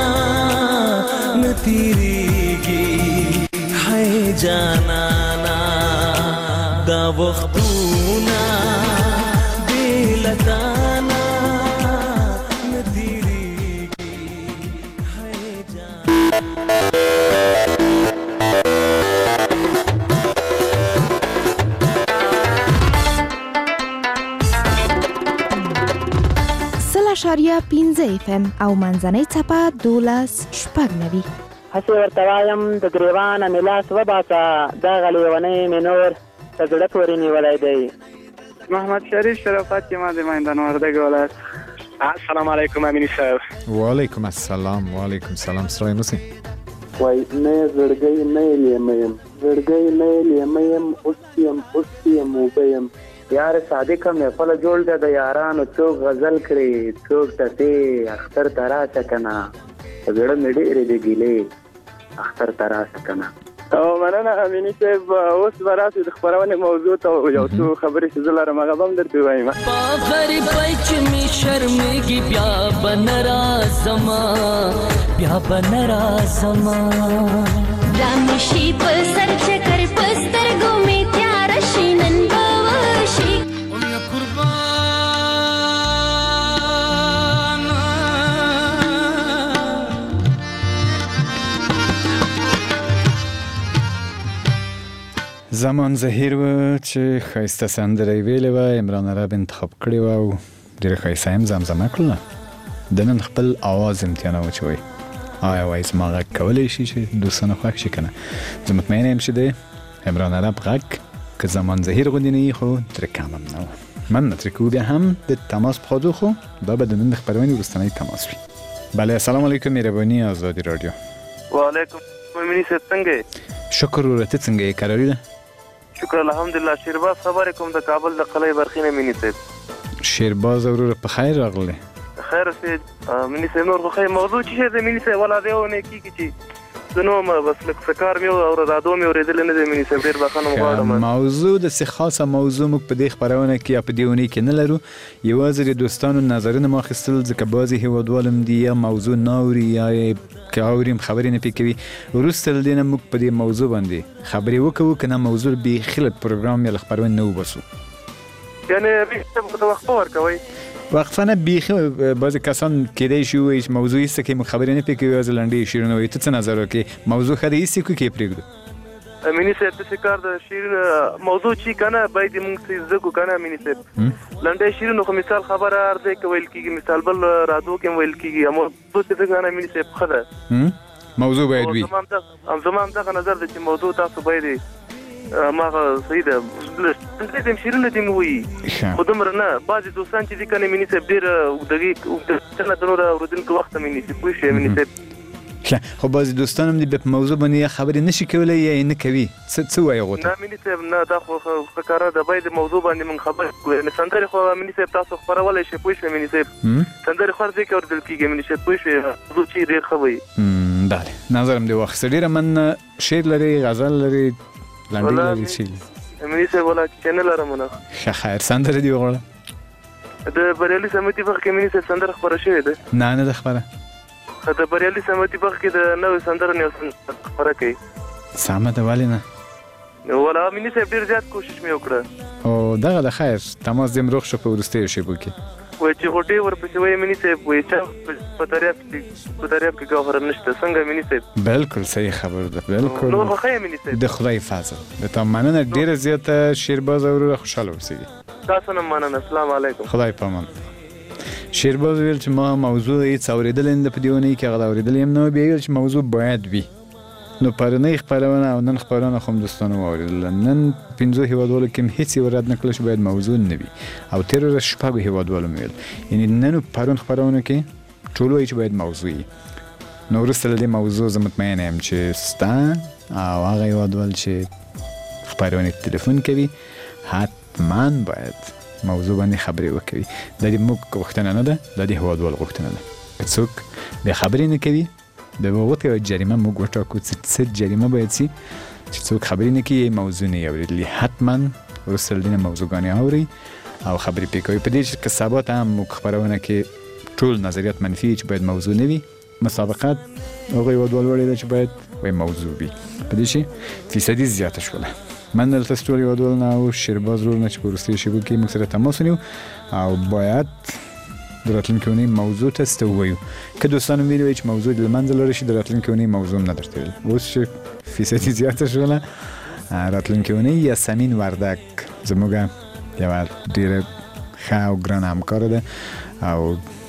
نتیریگی ہے جانانا دا وختونا بیلتانا نتیریگی ہے جانانا اشاریه پنځه اف ام او منځنۍ څپه دولس شپږ نوي. هسې ورته وایم د ګریوانه مې لاس وباسه دغه لیونی مې نور په زړه پورې نیولی دی. محمد شریف شرافت یم از میدان وردگ ولایت. السلام علیکم امینی صاحب. وعلیکم السلام وعلیکم السلام سرای موسی. وای نه زړګی نه لیمیم زړګی نه لیمیم اوس یم اوس یم وبیم یار صادق محفل جوړ ده د یارانو څوک غزل کړي څوک ته اختر ته راشه کنه زړه مې ډېرې د ګیلې اختر ته راشه کنه. او مننه امیني صاحب اوس به راسو د خپرونې موضوع ته یو څو خبرې چې زه لرم هغه به هم درته ووایم. په غریبۍ چې مې شرمېږي بیا به نه راځمه بیا به نه راځمه را مې شي په سر چکر په سترګو مې تیاره شي نن به وشي زمان زهیر و چې ښایسته سندره یې ویلې وه عمران عرب انتخاب کړې وه او ډېره ښایسته هم زمزمه کړله. د نن خپل اواز امتحان وچ وایي آیا وایي زما غږ کولی شي چې دوستانو خوښ شي که نه. زه مطمئنه یم چې د عمران عرب غږ که زمان زهیر غوندې نه وي خو ترې کم هم نه و. من نه ترې کوو بیا هم د تماس په خواږه خو دا به د نن د خپرونې وروستنی تماس وي. بله السلام علیکم مهرباني آزادي رادیو. وعلیکم امیني صاحب څنګه یې؟ شکر وروره ته څنګه یې کراري ده؟ شکر الحمدلله. شیرباز خبرې کوم د کابل د قلعه برخین امیني صاحب. شیرباز وروره په خیر راغلی. خیر اوسې امیني صاحب نور خو ښه موضوع چې دی امیني صاحب ولا دی ونه کېږي چې زه نو بس لږ څه کار مې او رادیو مې اورېدلی نه دی امیني صاحب ډېر بخښنه غواړم. موضوع داسې خاصه موضوع موږ په دې خپرونه کې یا په دې اونۍ کې نه لرو. یوازې د دوستانو نظرونه مو اخیستل ځکه بعضې هېوادوال هم دي یا موضوع نه اوري یا که اوري هم خبرې نه پرې کوي. وروسته له دې نه موږ په دې موضوع باندې خبرې وکړو که نه موضوع بیخي له پروګرام یا له خپرونې نه وباسو. یعنې بیخي ورته وقفه ورکوئ؟ وقفه نه بیخي بعضې کسان کیدای شي ووایي چې موضوع ایسته کوي موږ خبرې نه پرې کوي یوازې لنډې شعرونه وایي. ته څه نظر وکړې موضوع ښه دی ایسته کوي که یې پرېږدو؟ امیني صاحب داسې کار د شعرونه موضوع چې که نه باید یې موږ څه زده کړو که نه امیني صاحب. لنډی شعرونه خو مثال خبره هر ځای کې ویل کېږي مثال بل رادیو کې هم ویل کېږي موضوع چې ده که نه امیني صاحب ښه ده موضوع باید وي. زما همدغه نظر دی چې موضوع تاسو باید ماغه صحیح ده لنډی دې شعرونه دې مې ووایي خو دومره نه بعضې دوستان چې دي که نه امیني صاحب ډېر اوږده د نور اورېدونکو وخت امیني صاحب پوه شوې امیني صاحب. خو بعضې دوستان هم دي په موضوع باندې یا خبرې نه شي کولی یا یې نه کوي. څه څه وایي هغو ته؟ نه امیني صاحب نه دا خو ښه کار نه ده باید موضوع باندې موږ خبرې کړو. یعنې سندرې خو امیني صاحب تاسو خپرولی شئ پوه شوې امیني صاحب. سندرې خو هر ځای کې اورېدل کېږي امیني صاحب پوه شوې موضوع چې ډېر ښه وایي. بله نظرم دی واخیسته ډېره من شعر لري غزل لري لنډۍ لري څه امیني صاحب ولا چینل لرم نه ښه خیر سندره دی وغواړه د بریالي سمتي په کې امیني صاحب سندره خبره شوې ده نه نه ده خبره د بریالي سمتي په کې د نوې سندره نه خبره کوي سمه ده ولې نه ولا امیني صاحب ډېر زیات کوشش مې وکړه او دغه د خیر تماس دې مروخ شو په وروستیو شیبو کې وای چې غوټې ورپسې وای امیني صاحب وای چې په دریاب کې په دریاب کې ګوهر نشته څنګه امیني صاحب بالکل صحیح خبر ده بالکل نو خو امیني صاحب د خدای فضل د تا مننه ډیره زیاته شیرباز او خوشاله اوسئ تاسو نه مننه السلام علیکم خدای پامان شیرباز ویل چې ما موضوع هیڅ اوریدل نه په دیونه کې غلا اوریدل یم نو بیا ویل چې موضوع باید وي نو پرنۍ خبرونه او نن خبرونه خو دوستانو اوریدل نن پنځه هیوادوالو کې هیڅ وراد نه کړل چې باید موضوع نه وي او تیر ورځ شپږ هیوادوالو ویل یعنی نن پرون خبرونه کې ټول وایي چې باید موضوع وي نو وروسته له دې موضوع زه مطمئن یم چې ستا او هغه هیوادوال چې خبرونه تلیفون کوي حتما باید موضوع باندې خبرې وکړي د دې موږ غوښتنه نه ده د دې هیوادوال غوښتنه ده څوک د خبرې نه کوي د وخت یو جریمه موږ وټاکو چې څه جریمه باید سي چې څوک خبرې نه کوي موضوع نه اورېدلې حتما وروسته له دې موضوعګانې اوري او خبرې پرې کوي په دې چې که سبا ته هم موږ خبرونه کې ټول نظریات منفي چې باید موضوع نه وي مسابقات هغه هیوادوال وړي ده چې باید وایي موضوع وي په دې چې فیصدي زیاته شوله من دلته ستوري هیوادوال نه او شیرباز ورور نه چې په وروستیو شیبو کې موږ سره تماس ونیو او باید د راتلونکي اونۍ موضوع ته ست ووایو که دوستانو ویلي چې موضوع د لمنځه لاړه شي د راتلونکي اونۍ موضوع نه درته ویل اوس چې فیصدي زیاته شوله راتلونکي اونۍ یاسمین وردک زموږ یوه ډېره ښه او ګرانه همکاره ده او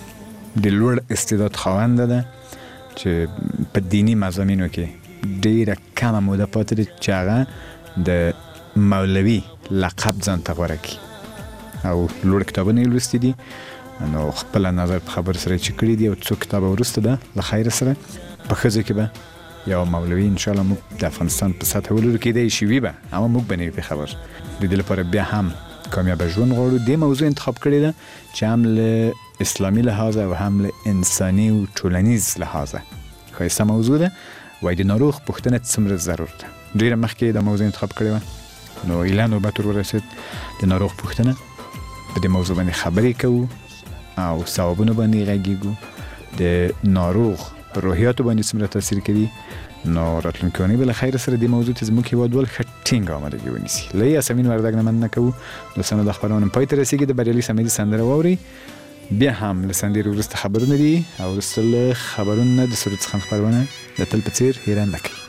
د لوړ استعداد خاونده ده چې په دیني مضامینو کې ډېره کمه موده پاتې ده چې هغه د مولوي لقب ځان ته غوره کړي او لوړ کتابونه یې لوستي دي نو خپل نظر په خبر سره چې کړی دی او څو کتاب ورسته ده له خیر سره په ښځو کې به یو مولوي ان شاء الله موږ د افغانستان په سطح ولور کېدای شي وي به اما موږ به نه وي خبر د دې لپاره بیا هم کامیابه ژوند غواړو دې موضوع انتخاب کړې ده چې هم له اسلامي لحاظه او هم له انساني او ټولنیز لحاظه ښایسته موضوع ده وایي د ناروغ پوښتنه څومره ضرور ده ډېره مخکې دا موضوع انتخاب کړې وه نو ایله نوبت ور ورسېد د ناروغ پوښتنه په دې موضوع باندې خبرې کوو او ثوابونو باندې غږیږو د ناروغ روحیاتو باندې څومره تاثیر کوي نو راتلونکي اونۍ به له خیر سره دې موضوع ته زموږ هیوادوال ښه ټینګ آمادګي ونیسي له یاسمین وردګ نه مننه کوو دوستانو د خبرونه پای ته رسېږي د بریالي سمیدي سندره واورئ بیا هم له سندرې وروسته خبرونه دي او وروسته له خبرونو نه د سرود څخه خبرونه د تل په څېر هیره نه کوي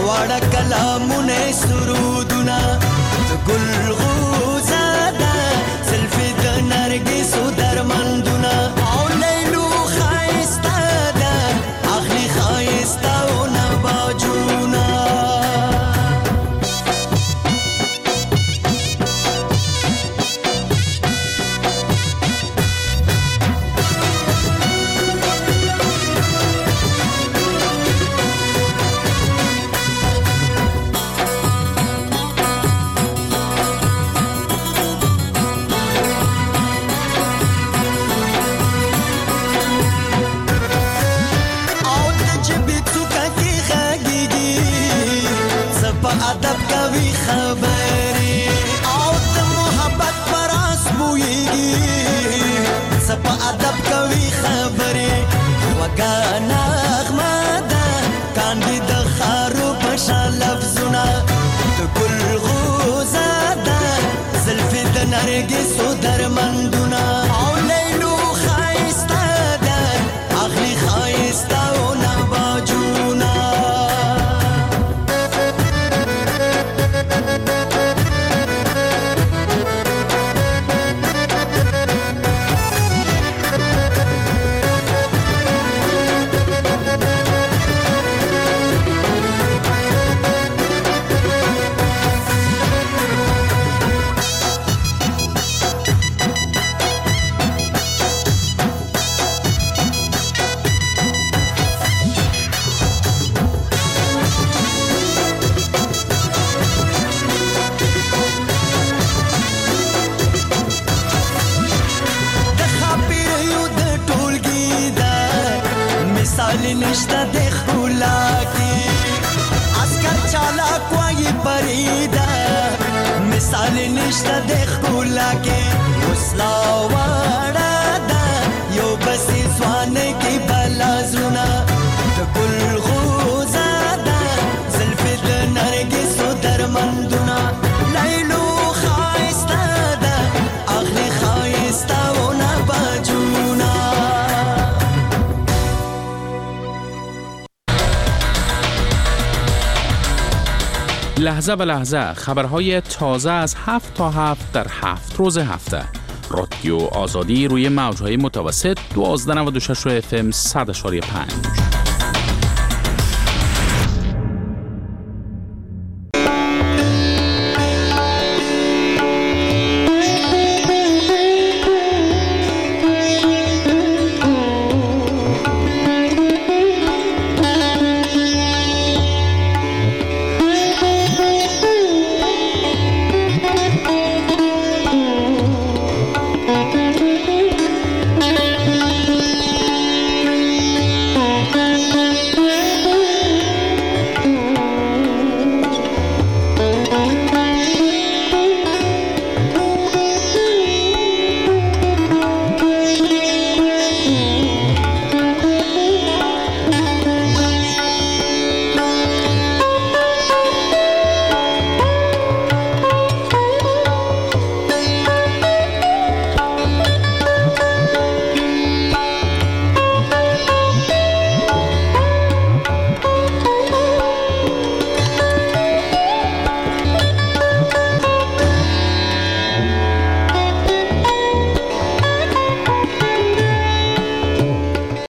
واړه کلامونه سرودونه د ګل غوزاده زلفې د نرګسو درمندونه او لیلو ښایسته ده اخلي ښایستهونه باجونه ادب کوي خبرې او د محبت پر اس بوېږي سپ ادب کوي خبرې وګانا احمد کاندي د خارو بشا لفظونه د ګل غوزاده زلفې د نرګسو درمندونه او لیلو ښایسته ده اخلي ښایستهونه باجونه نشته د خلا کې اسکر چالاک وایي پریدا مثال نشته د خلا کې وسلا واړه ده یو بسې ځوان کې بلا زونه د ګل غوزاده زلفې د نرګسو درمندونه لیلو ښایسته ده اخلي ښایستهونه باجونه لحظه به لحظه خبرهای تازه از هفت تا هفت در هفت روز هفته. رادیو آزادی روی موجهای متوسط دوازده نود و شش اف ام صد و پنج.